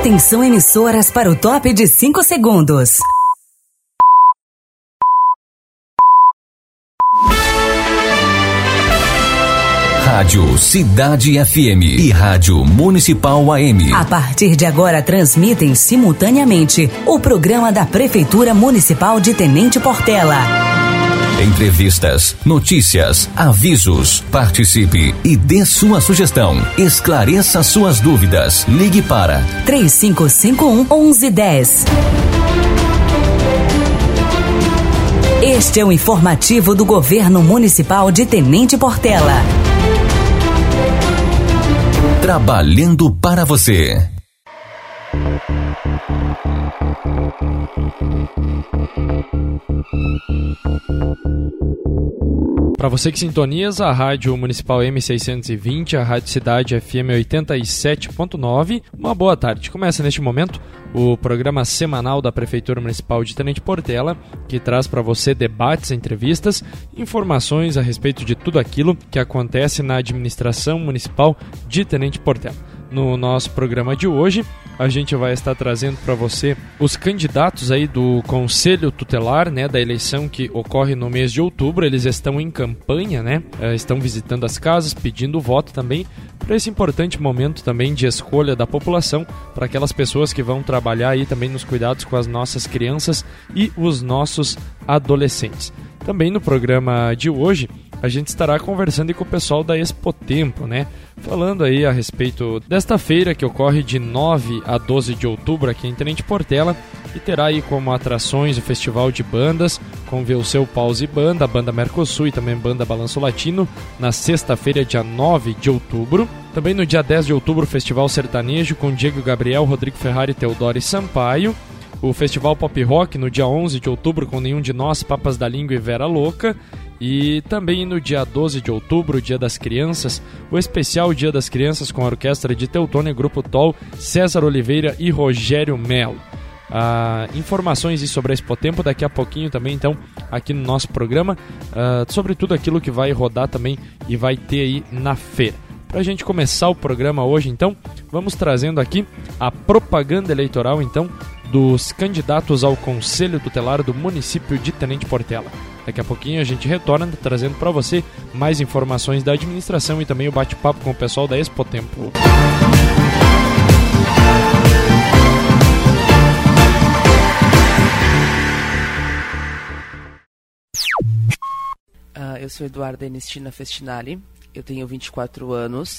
Atenção, emissoras, para o top de 5 segundos. Rádio Cidade FM e Rádio Municipal AM. A partir de agora transmitem simultaneamente o programa da Prefeitura Municipal de Tenente Portela. Entrevistas, notícias, avisos. Participe e dê sua sugestão. Esclareça suas dúvidas. Ligue para 3551-1110. Este é o informativo do Governo Municipal de Tenente Portela. Trabalhando para você. Para você que sintoniza a Rádio Municipal M620, a Rádio Cidade FM 87.9, uma boa tarde. Começa neste momento o programa semanal da Prefeitura Municipal de Tenente Portela, que traz para você debates, entrevistas, informações a respeito de tudo aquilo que acontece na administração municipal de Tenente Portela. No nosso programa de hoje, a gente vai estar trazendo para você os candidatos aí do Conselho Tutelar, né, da eleição que ocorre no mês de outubro. Eles estão em campanha, né, estão visitando as casas, pedindo voto também, para esse importante momento também de escolha da população, para aquelas pessoas que vão trabalhar aí também nos cuidados com as nossas crianças e os nossos adolescentes. Também no programa de hoje, a gente estará conversando com o pessoal da Expotempo, né? Falando aí a respeito desta feira que ocorre de 9 a 12 de outubro aqui em Tenente Portela e terá aí como atrações o Festival de Bandas, com Velceu Pause Banda, a Banda Mercosul e também Banda Balanço Latino, na sexta-feira, dia 9 de outubro. Também no dia 10 de outubro, o Festival Sertanejo com Diego Gabriel, Rodrigo Ferrari, Teodoro e Sampaio. O Festival Pop Rock no dia 11 de outubro com Nenhum de Nós, Papas da Língua e Vera Louca. E também no dia 12 de outubro, Dia das Crianças, o especial Dia das Crianças com a Orquestra de Teutônia, Grupo Tol, César Oliveira e Rogério Melo. Informações sobre a Expotempo daqui a pouquinho também, então, aqui no nosso programa, sobre tudo aquilo que vai rodar também e vai ter aí na feira. Para a gente começar o programa hoje, então, vamos trazendo aqui a propaganda eleitoral, então, dos candidatos ao Conselho Tutelar do município de Tenente Portela. Daqui a pouquinho a gente retorna trazendo para você mais informações da administração e também o bate-papo com o pessoal da Expotempo. Eu sou Eduarda Ernestina Festinali, eu tenho 24 anos,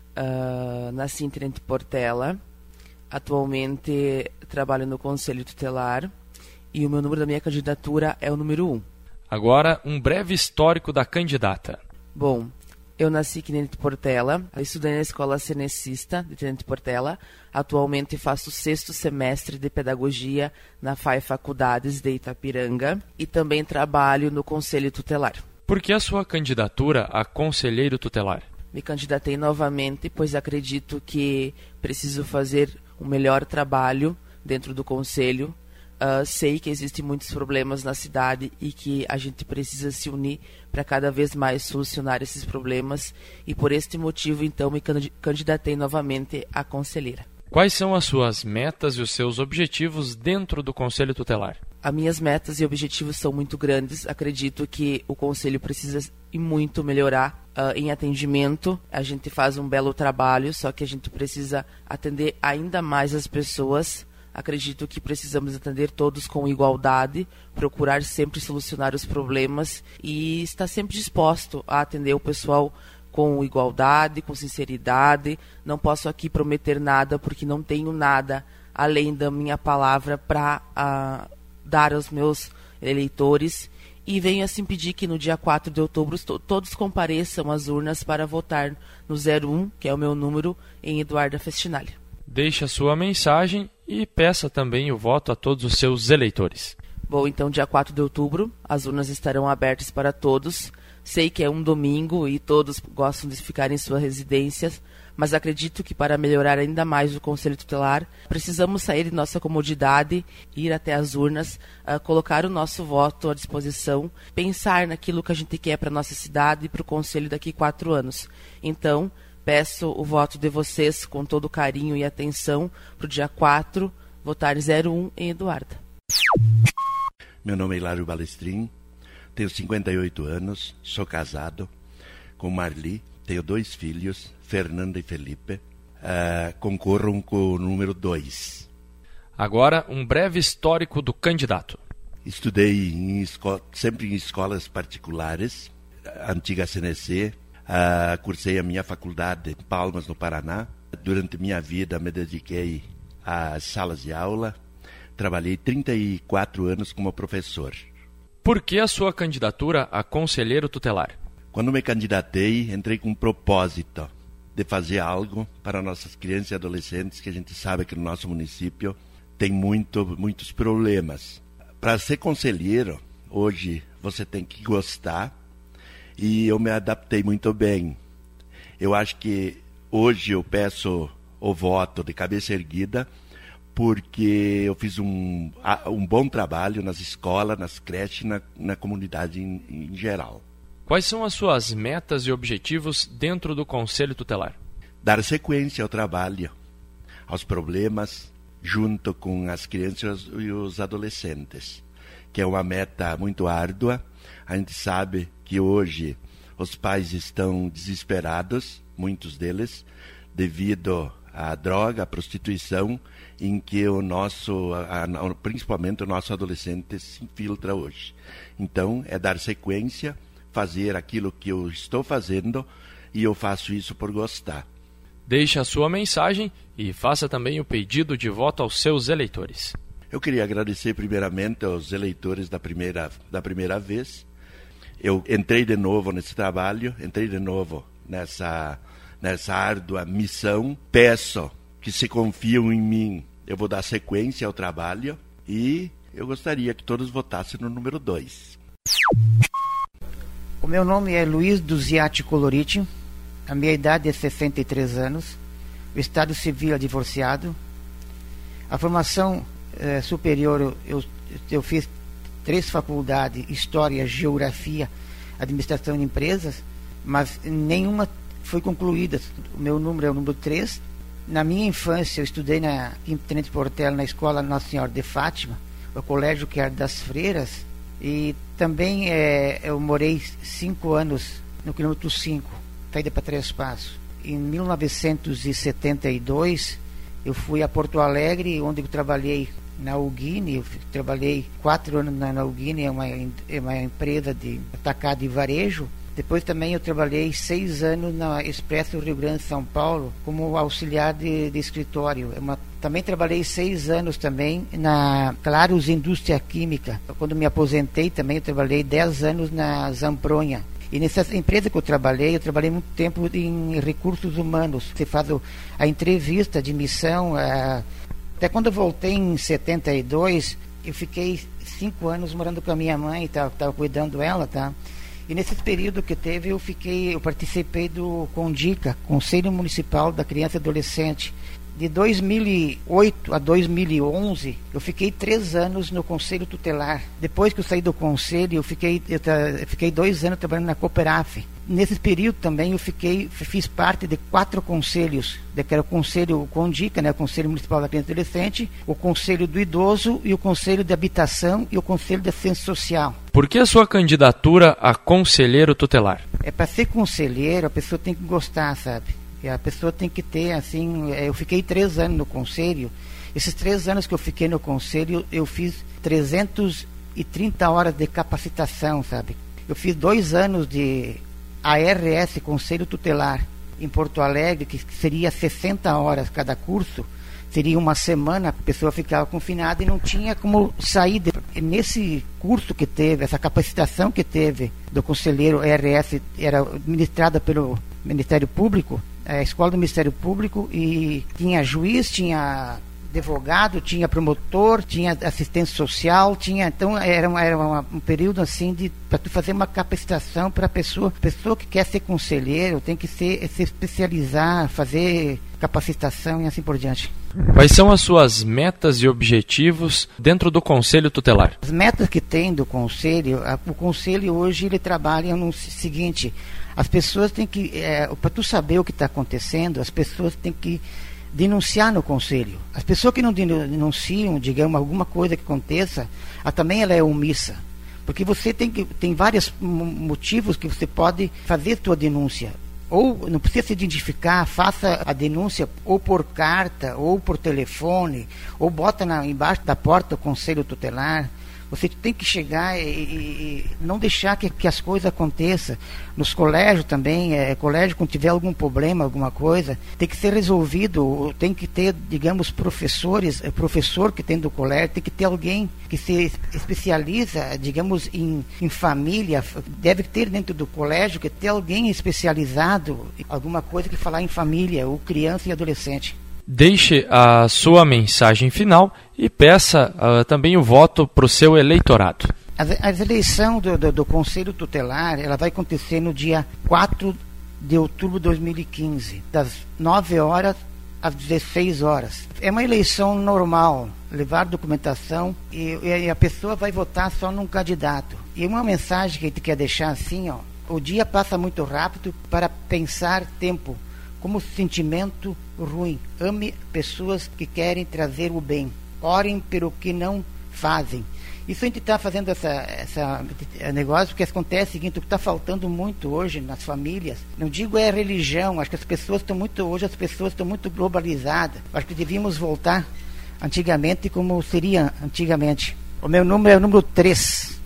nasci em Tenente Portela, atualmente trabalho no Conselho Tutelar e o meu número da minha candidatura é o número 1. Agora, um breve histórico da candidata. Bom, eu nasci em Tenente Portela, estudei na Escola Cenecista de Tenente Portela, atualmente faço o 6º semestre de Pedagogia na FAI Faculdades de Itapiranga e também trabalho no Conselho Tutelar. Por que a sua candidatura a conselheiro tutelar? Me candidatei novamente, pois acredito que preciso fazer um melhor trabalho dentro do Conselho. Sei que existem muitos problemas na cidade e que a gente precisa se unir para cada vez mais solucionar esses problemas. E por este motivo, então, me candidatei novamente a conselheira. Quais são as suas metas e os seus objetivos dentro do Conselho Tutelar? As minhas metas e objetivos são muito grandes. Acredito que o Conselho precisa e muito melhorar em atendimento. A gente faz um belo trabalho, só que a gente precisa atender ainda mais as pessoas. Acredito que precisamos atender todos com igualdade, procurar sempre solucionar os problemas e estar sempre disposto a atender o pessoal com igualdade, com sinceridade. Não posso aqui prometer nada porque não tenho nada além da minha palavra para dar aos meus eleitores. E venho assim pedir que no dia 4 de outubro todos compareçam às urnas para votar no 01, que é o meu número, em Eduarda Festinali. Deixe a sua mensagem e peça também o voto a todos os seus eleitores. Bom, então dia 4 de outubro as urnas estarão abertas para todos. Sei que é um domingo e todos gostam de ficar em suas residências, mas acredito que para melhorar ainda mais o Conselho Tutelar, precisamos sair de nossa comodidade, ir até as urnas, colocar o nosso voto à disposição, pensar naquilo que a gente quer para a nossa cidade e para o Conselho daqui a 4 anos. Então, peço o voto de vocês com todo carinho e atenção para o dia 4, votar 01 em Eduarda. Meu nome é Hilário Balestrin, tenho 58 anos, sou casado com Marli, tenho 2 filhos, Fernanda e Felipe, concorro com o número 2. Agora, um breve histórico do candidato. Estudei sempre em escolas particulares, antiga CNC, cursei a minha faculdade em Palmas, no Paraná. Durante minha vida me dediquei às salas de aula, trabalhei 34 anos como professor. Por que a sua candidatura a conselheiro tutelar? Quando me candidatei, entrei com um propósito de fazer algo para nossas crianças e adolescentes, que a gente sabe que no nosso município tem muitos problemas. Para ser conselheiro, hoje você tem que gostar, e eu me adaptei muito bem. Eu acho que hoje eu peço o voto de cabeça erguida, porque eu fiz um bom trabalho nas escolas, nas creches, na comunidade em geral. Quais são as suas metas e objetivos dentro do Conselho Tutelar? Dar sequência ao trabalho, aos problemas, junto com as crianças e os adolescentes, que é uma meta muito árdua. A gente sabe que hoje os pais estão desesperados, muitos deles, devido à droga, à prostituição, em que principalmente o nosso adolescente se infiltra hoje. Então, é dar sequência, fazer aquilo que eu estou fazendo, e eu faço isso por gostar. Deixe a sua mensagem e faça também o pedido de voto aos seus eleitores. Eu queria agradecer primeiramente aos eleitores da primeira vez. Eu entrei de novo nesse trabalho, entrei de novo nessa árdua missão. Peço que se confiam em mim, eu vou dar sequência ao trabalho, e eu gostaria que todos votassem no número 2. O meu nome é Luiz Duziati Coloriti, a minha idade é 63 anos, o estado civil é divorciado. A formação superior, eu fiz 3 faculdades, História, Geografia, Administração de Empresas, mas nenhuma foi concluída. O meu número é o número 3. Na minha infância, eu estudei em Tenente Portela, na escola Nossa Senhora de Fátima, o colégio que era das Freiras, e também eu morei 5 anos no quilômetro 5, saída para 3 Passos. Em 1972, eu fui a Porto Alegre, onde eu trabalhei na Ugine. Eu trabalhei 4 anos na Ugine, é uma empresa de atacado e varejo. Depois também eu trabalhei 6 anos na Expresso Rio Grande São Paulo como auxiliar de escritório. Também trabalhei 6 anos também na Claros Indústria Química. Quando me aposentei também eu trabalhei 10 anos na Zampronha. E nessa empresa que eu trabalhei muito tempo em recursos humanos. Você faz a entrevista de missão. Até quando eu voltei em 72, eu fiquei 5 anos morando com a minha mãe, estava cuidando dela, tá? E nesse período que teve, eu participei do CONDICA, Conselho Municipal da Criança e Adolescente. De 2008 a 2011, eu fiquei 3 anos no Conselho Tutelar. Depois que eu saí do Conselho, eu fiquei 2 anos trabalhando na Cooperaf. Nesse período também fiz parte de 4 conselhos, que era o Conselho CONDICA, né, o Conselho Municipal da Criança e Adolescente, o Conselho do Idoso e o Conselho de Habitação e o Conselho de Assistência Social. Por que a sua candidatura a conselheiro tutelar? Para ser conselheiro, a pessoa tem que gostar, sabe? A pessoa tem que ter, assim, eu fiquei 3 anos no conselho. Esses 3 anos que eu fiquei no conselho, eu fiz 330 horas de capacitação, sabe? Eu fiz 2 anos de ARS, Conselho Tutelar, em Porto Alegre, que seria 60 horas cada curso. Seria uma semana, a pessoa ficava confinada e não tinha como sair. Nesse curso que teve, essa capacitação que teve do conselheiro ARS, era ministrada pelo Ministério Público, a escola do Ministério Público, e tinha juiz, tinha advogado, tinha promotor, tinha assistente social, então era um período assim para tu fazer uma capacitação para a pessoa que quer ser conselheiro, tem que se especializar, fazer capacitação e assim por diante. Quais são as suas metas e objetivos dentro do Conselho Tutelar? As metas que tem do Conselho, o Conselho hoje ele trabalha no seguinte: as pessoas têm que, para tu saber o que está acontecendo, as pessoas têm que denunciar no Conselho. As pessoas que não denunciam, digamos, alguma coisa que aconteça, também ela é omissa. Porque você tem vários motivos que você pode fazer sua denúncia. Ou não precisa se identificar, faça a denúncia ou por carta, ou por telefone, ou bota embaixo da porta do Conselho Tutelar. Você tem que chegar e não deixar que as coisas aconteçam. Nos colégios também, colégio quando tiver algum problema, alguma coisa, tem que ser resolvido, tem que ter, digamos, professor que tem do colégio, tem que ter alguém que se especializa, digamos, em família, deve ter dentro do colégio que ter alguém especializado, alguma coisa que falar em família, ou criança e adolescente. Deixe a sua mensagem final e peça também o voto para o seu eleitorado. A eleição do Conselho Tutelar, ela vai acontecer no dia 4 de outubro de 2015, das 9 horas às 16 horas. É uma eleição normal, levar documentação e a pessoa vai votar só num candidato. E uma mensagem que a gente quer deixar assim, o dia passa muito rápido para pensar tempo. Como sentimento ruim. Ame pessoas que querem trazer o bem. Orem pelo que não fazem. Isso a gente está fazendo essa negócio, porque acontece o seguinte: o que está faltando muito hoje nas famílias, não digo religião, acho que as pessoas estão muito globalizadas. Acho que devíamos voltar antigamente como seria antigamente. O meu número é o número 3.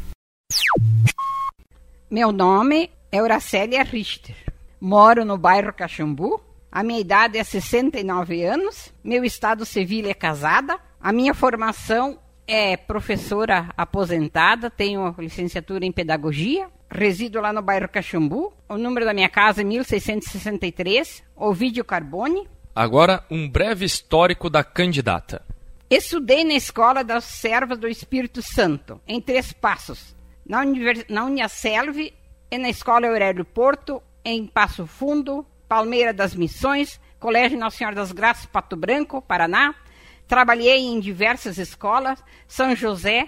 Meu nome é Horacélia Richter. Moro no bairro Caxambu. A minha idade é 69 anos. Meu estado civil é casada. A minha formação é professora aposentada. Tenho licenciatura em pedagogia. Resido lá no bairro Caxambu. O número da minha casa é 1663, Ovídio Carbone. Agora, um breve histórico da candidata. Estudei na Escola das Servas do Espírito Santo, em Três Passos. Na Uniaselv e na Escola Aurélio Porto, em Passo Fundo, Palmeira das Missões, Colégio Nossa Senhora das Graças, Pato Branco, Paraná. Trabalhei em diversas escolas, São José,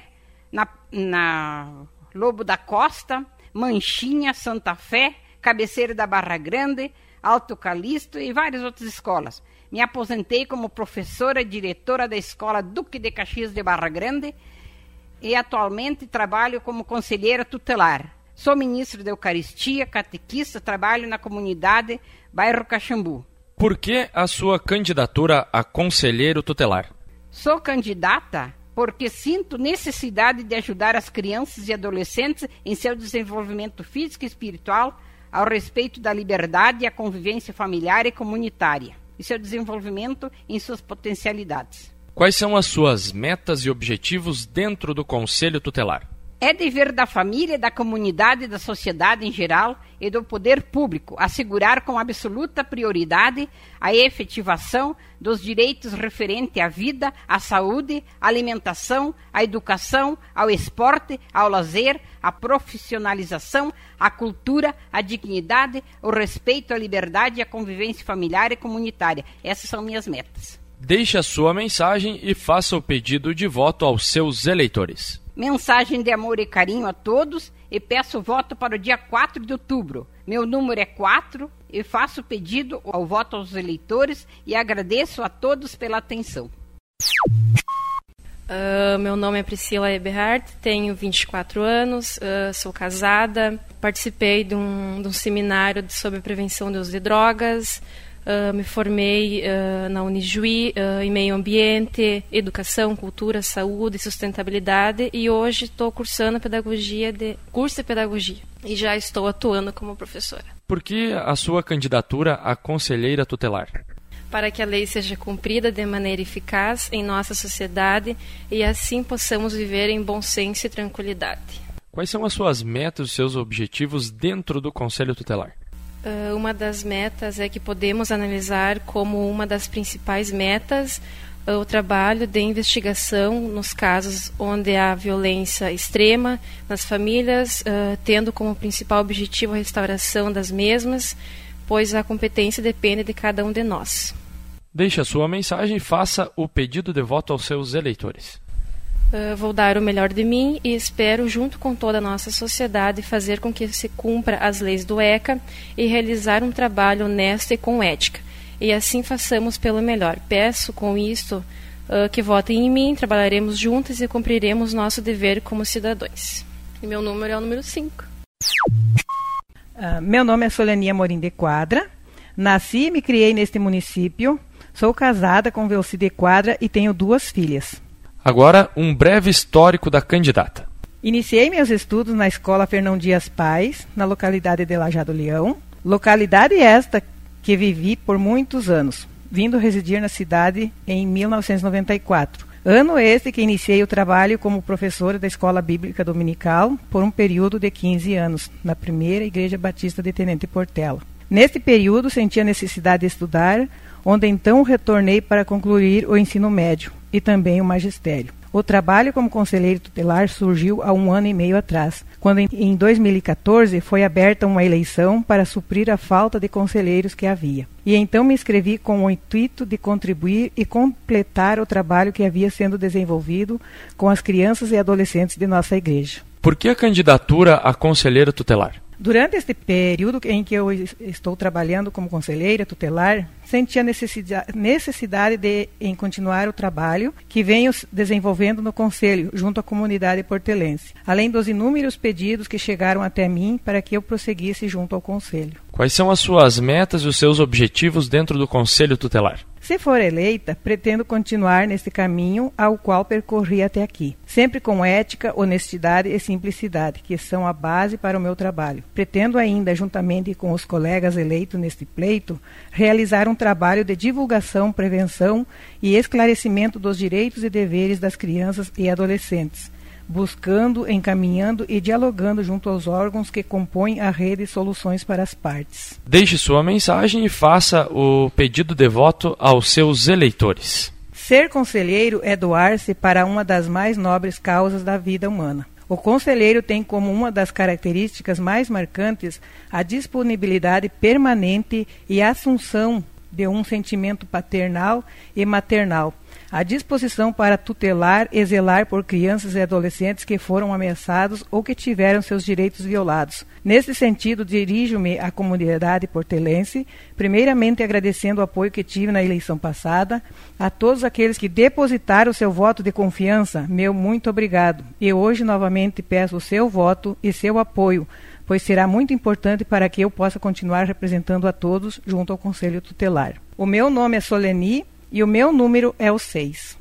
na Lobo da Costa, Manchinha, Santa Fé, Cabeceira da Barra Grande, Alto Calixto e várias outras escolas. Me aposentei como professora e diretora da Escola Duque de Caxias de Barra Grande e atualmente trabalho como conselheira tutelar. Sou ministro da Eucaristia, catequista, trabalho na comunidade bairro Caxambu. Por que a sua candidatura a conselheiro tutelar? Sou candidata porque sinto necessidade de ajudar as crianças e adolescentes em seu desenvolvimento físico e espiritual ao respeito da liberdade e a convivência familiar e comunitária e seu desenvolvimento em suas potencialidades. Quais são as suas metas e objetivos dentro do Conselho Tutelar? É dever da família, da comunidade, da sociedade em geral e do poder público assegurar com absoluta prioridade a efetivação dos direitos referentes à vida, à saúde, à alimentação, à educação, ao esporte, ao lazer, à profissionalização, à cultura, à dignidade, o respeito à liberdade e à convivência familiar e comunitária. Essas são minhas metas. Deixe a sua mensagem e faça o pedido de voto aos seus eleitores. Mensagem de amor e carinho a todos e peço voto para o dia 4 de outubro. Meu número é 4 e faço pedido ao voto aos eleitores e agradeço a todos pela atenção. Meu nome é Priscila Eberhardt, tenho 24 anos, sou casada, participei de um seminário sobre prevenção do uso de drogas. Me formei na Unijuí em meio ambiente, educação, cultura, saúde e sustentabilidade e hoje estou cursando curso de pedagogia e já estou atuando como professora. Por que a sua candidatura a conselheira tutelar? Para que a lei seja cumprida de maneira eficaz em nossa sociedade e assim possamos viver em bom senso e tranquilidade. Quais são as suas metas e seus objetivos dentro do Conselho Tutelar? Uma das metas é que podemos analisar como uma das principais metas o trabalho de investigação nos casos onde há violência extrema nas famílias, tendo como principal objetivo a restauração das mesmas, pois a competência depende de cada um de nós. Deixe a sua mensagem e faça o pedido de voto aos seus eleitores. Vou dar o melhor de mim e espero, junto com toda a nossa sociedade, fazer com que se cumpra as leis do ECA e realizar um trabalho honesto e com ética. E assim façamos pelo melhor. Peço com isto que votem em mim, trabalharemos juntos e cumpriremos nosso dever como cidadãos. E meu número é o número 5. Meu nome é Solenia Morim de Quadra. Nasci e me criei neste município. Sou casada com Velci de Quadra e tenho 2 filhas. Agora, um breve histórico da candidata. Iniciei meus estudos na Escola Fernão Dias Pais, na localidade de Lajado Leão. Localidade esta que vivi por muitos anos, vindo residir na cidade em 1994. Ano este que iniciei o trabalho como professora da Escola Bíblica Dominical por um período de 15 anos, na primeira Igreja Batista de Tenente Portela. Neste período senti a necessidade de estudar, onde então retornei para concluir o ensino médio e também o magistério. O trabalho como conselheiro tutelar surgiu há 1 ano e meio atrás, quando em 2014 foi aberta uma eleição para suprir a falta de conselheiros que havia. E então me inscrevi com o intuito de contribuir e completar o trabalho que havia sendo desenvolvido com as crianças e adolescentes de nossa igreja. Por que a candidatura a conselheiro tutelar? Durante este período em que eu estou trabalhando como conselheira tutelar, senti a necessidade de continuar o trabalho que venho desenvolvendo no Conselho, junto à comunidade portelense, além dos inúmeros pedidos que chegaram até mim para que eu prosseguisse junto ao Conselho. Quais são as suas metas e os seus objetivos dentro do Conselho Tutelar? Se for eleita, pretendo continuar neste caminho ao qual percorri até aqui, sempre com ética, honestidade e simplicidade, que são a base para o meu trabalho. Pretendo ainda, juntamente com os colegas eleitos neste pleito, realizar um trabalho de divulgação, prevenção e esclarecimento dos direitos e deveres das crianças e adolescentes, buscando, encaminhando e dialogando junto aos órgãos que compõem a rede Soluções para as Partes. Deixe sua mensagem e faça o pedido de voto aos seus eleitores. Ser conselheiro é doar-se para uma das mais nobres causas da vida humana. O conselheiro tem como uma das características mais marcantes a disponibilidade permanente e a assunção de um sentimento paternal e maternal, a disposição para tutelar e zelar por crianças e adolescentes que foram ameaçados ou que tiveram seus direitos violados. Nesse sentido, dirijo-me à comunidade portelense, primeiramente agradecendo o apoio que tive na eleição passada, a todos aqueles que depositaram seu voto de confiança, meu muito obrigado. E hoje novamente peço o seu voto e seu apoio, pois será muito importante para que eu possa continuar representando a todos junto ao Conselho Tutelar. O meu nome é Soleni e o meu número é o 6.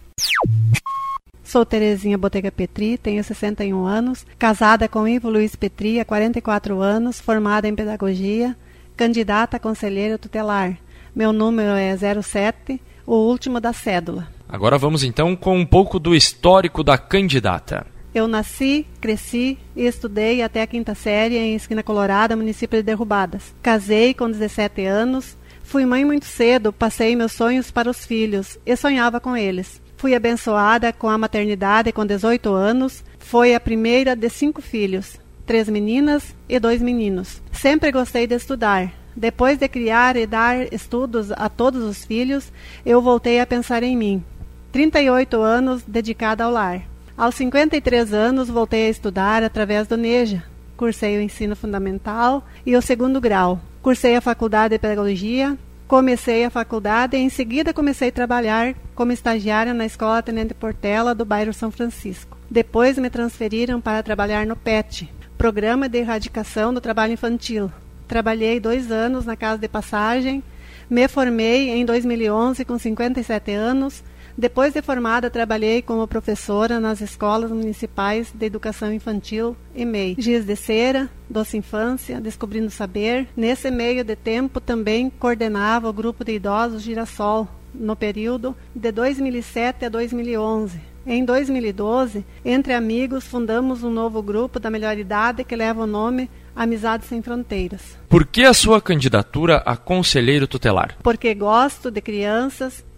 Sou Terezinha Botega Petri, tenho 61 anos, casada com Ivo Luiz Petri há 44 anos, formada em pedagogia, candidata a conselheiro tutelar. Meu número é 07, o último da cédula. Agora vamos então com um pouco do histórico da candidata. Eu nasci, cresci e estudei até a 5ª série em Esquina Colorada, município de Derrubadas. Casei com 17 anos, fui mãe muito cedo, passei meus sonhos para os filhos e sonhava com eles. Fui abençoada com a maternidade com 18 anos, foi a primeira de 5 filhos, 3 meninas e 2 meninos. Sempre gostei de estudar. Depois de criar e dar estudos a todos os filhos, eu voltei a pensar em mim. 38 anos dedicada ao lar. Aos 53 anos, voltei a estudar através do NEJA. Cursei o ensino fundamental e o 2º grau. Cursei a faculdade de pedagogia, comecei a faculdade e em seguida comecei a trabalhar como estagiária na Escola Tenente Portela do bairro São Francisco. Depois me transferiram para trabalhar no PET, Programa de Erradicação do Trabalho Infantil. Trabalhei 2 anos na Casa de Passagem, me formei em 2011 com 57 anos. Depois de formada, trabalhei como professora nas escolas municipais de educação infantil e MEI. Giz de Cera, Doce Infância, Descobrindo Saber. Nesse meio de tempo, também coordenava o grupo de idosos Girassol, no período de 2007 a 2011. Em 2012, entre amigos, fundamos um novo grupo da melhor idade que leva o nome Amizades Sem Fronteiras. Por que a sua candidatura a conselheiro tutelar? Porque gosto de crianças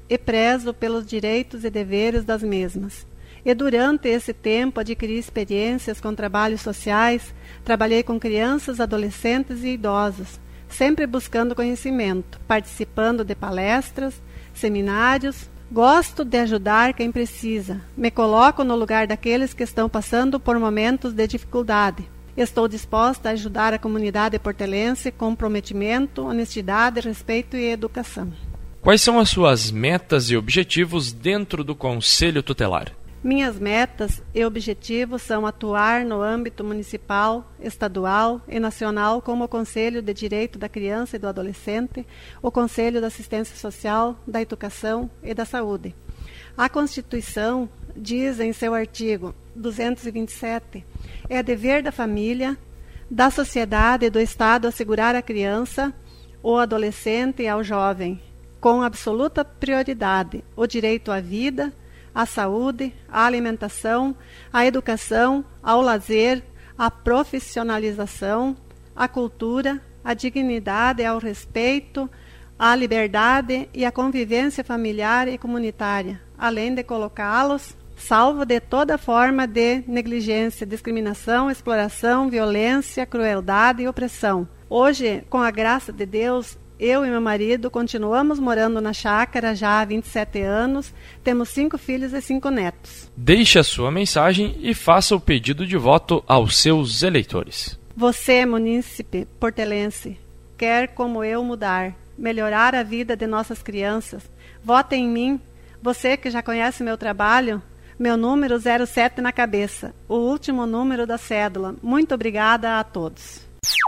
e prezo pelos direitos e deveres das mesmas. E durante esse tempo adquiri experiências com trabalhos sociais, trabalhei com crianças, adolescentes e idosos, sempre buscando conhecimento, participando de palestras, seminários. Gosto de ajudar quem precisa. Me coloco no lugar daqueles que estão passando por momentos de dificuldade. Estou disposta a ajudar a comunidade portelense com comprometimento, honestidade, respeito e educação. Quais são as suas metas e objetivos dentro do Conselho Tutelar? Minhas metas e objetivos são atuar no âmbito municipal, estadual e nacional como o Conselho de Direito da Criança e do Adolescente, o Conselho da Assistência Social, da Educação e da Saúde. A Constituição diz em seu artigo 227, é dever da família, da sociedade e do Estado assegurar à criança, ao adolescente e ao jovem, com absoluta prioridade, o direito à vida, à saúde, à alimentação, à educação, ao lazer, à profissionalização, à cultura, à dignidade, ao respeito, à liberdade e à convivência familiar e comunitária, além de colocá-los salvo de toda forma de negligência, discriminação, exploração, violência, crueldade e opressão. Hoje, com a graça de Deus, eu e meu marido continuamos morando na chácara já há 27 anos, temos 5 filhos e 5 netos. Deixe a sua mensagem e faça o pedido de voto aos seus eleitores. Você, munícipe portelense, quer como eu mudar, melhorar a vida de nossas crianças. Vote em mim. Você que já conhece meu trabalho, meu número 07 na cabeça, o último número da cédula. Muito obrigada a todos.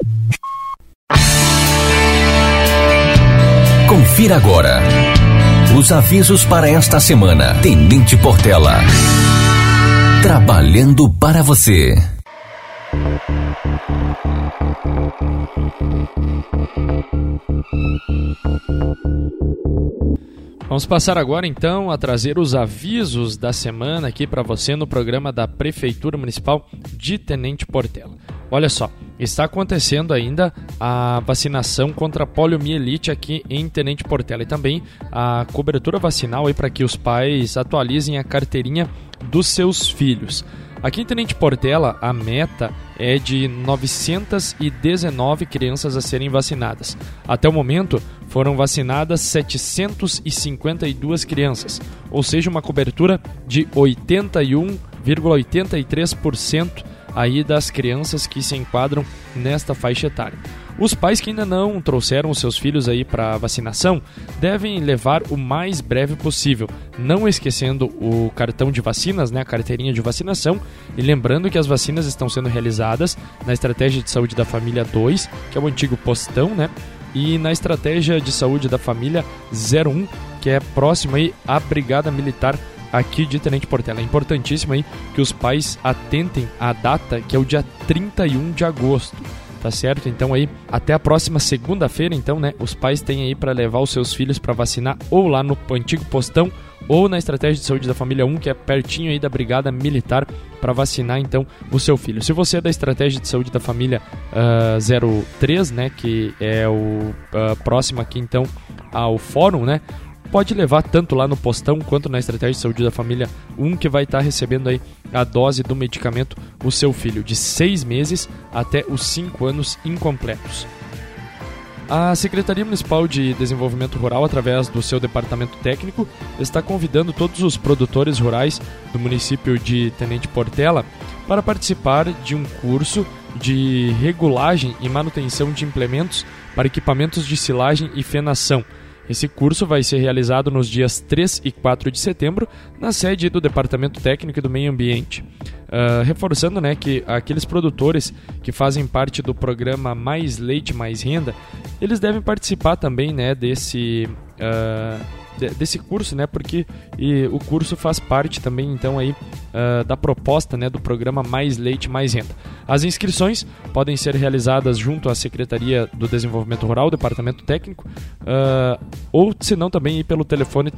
Confira agora os avisos para esta semana. Tenente Portela, trabalhando para você. Vamos passar agora então a trazer os avisos da semana aqui para você no programa da Prefeitura Municipal de Tenente Portela. Olha só, está acontecendo ainda a vacinação contra a poliomielite aqui em Tenente Portela e também a cobertura vacinal aí para que os pais atualizem a carteirinha dos seus filhos. Aqui em Tenente Portela, a meta é de 919 crianças a serem vacinadas. Até o momento, foram vacinadas 752 crianças, ou seja, uma cobertura de 81,83% aí das crianças que se enquadram nesta faixa etária. Os pais que ainda não trouxeram os seus filhos aí para vacinação devem levar o mais breve possível, não esquecendo o cartão de vacinas, né, a carteirinha de vacinação, e lembrando que as vacinas estão sendo realizadas na Estratégia de Saúde da Família 2, que é o antigo postão, né, e na Estratégia de Saúde da Família 01, que é próximo aí à Brigada Militar aqui de Tenente Portela. É importantíssimo aí que os pais atentem à data, que é o dia 31 de agosto. Tá certo? Então aí, até a próxima segunda-feira, então, né, os pais têm aí para levar os seus filhos para vacinar ou lá no antigo postão ou na Estratégia de Saúde da Família 1, que é pertinho aí da Brigada Militar, para vacinar então o seu filho. Se você é da Estratégia de Saúde da Família 03, né, que é o próximo aqui então ao fórum, né, pode levar tanto lá no postão quanto na Estratégia de Saúde da Família 1, que vai estar recebendo aí a dose do medicamento o seu filho, de 6 meses até os 5 anos incompletos. A Secretaria Municipal de Desenvolvimento Rural, através do seu departamento técnico, está convidando todos os produtores rurais do município de Tenente Portela para participar de um curso de regulagem e manutenção de implementos para equipamentos de silagem e fenação. Esse curso vai ser realizado nos dias 3 e 4 de setembro, na sede do Departamento Técnico e do Meio Ambiente. Reforçando, né, que aqueles produtores que fazem parte do programa Mais Leite, Mais Renda, eles devem participar também, né, desse curso, né, porque o curso faz parte também, então, aí, da proposta, né, do programa Mais Leite, Mais Renda. As inscrições podem ser realizadas junto à Secretaria do Desenvolvimento Rural, Departamento Técnico, ou, se não, também pelo telefone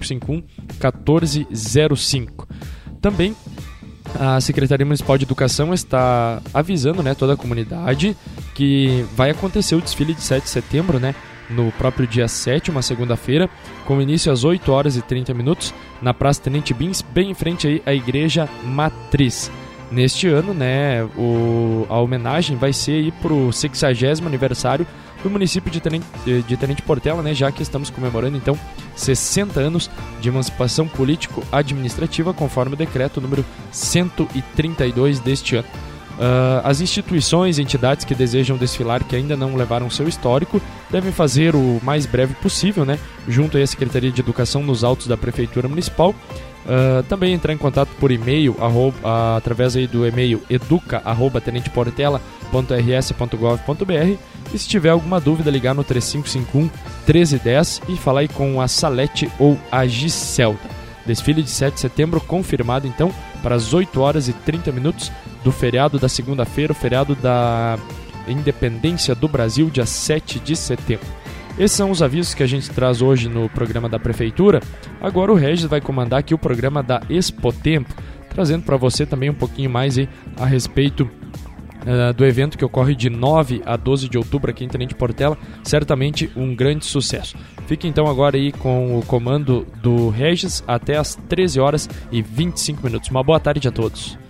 3551-1405. Também a Secretaria Municipal de Educação está avisando, né, toda a comunidade que vai acontecer o desfile de 7 de setembro, né, no próprio dia 7, uma segunda-feira, com início às 8 horas e 30 minutos, na Praça Tenente Bins, bem em frente aí à Igreja Matriz. Neste ano, né, a homenagem vai ser aí para o 60º aniversário do município de Tenente Portela, né, já que estamos comemorando, então, 60 anos de emancipação político-administrativa, conforme o decreto número 132 deste ano. As instituições e entidades que desejam desfilar, que ainda não levaram seu histórico, devem fazer o mais breve possível, né, junto à Secretaria de Educação nos autos da Prefeitura Municipal. Também entrar em contato por e-mail, através aí do e-mail educa@tenenteportela.rs.gov.br, e se tiver alguma dúvida, ligar no 3551-1310 e falar aí com a Salete ou a Giselda. Desfile de 7 de setembro confirmado, então, para as 8 horas e 30 minutos do feriado da segunda-feira, o feriado da Independência do Brasil, dia 7 de setembro. Esses são os avisos que a gente traz hoje no programa da Prefeitura. Agora o Regis vai comandar aqui o programa da Expotempo, trazendo para você também um pouquinho mais aí a respeito do evento que ocorre de 9 a 12 de outubro aqui em Tenente Portela. Certamente um grande sucesso. Fique então agora aí com o comando do Regis até as 13 horas e 25 minutos. Uma boa tarde a todos.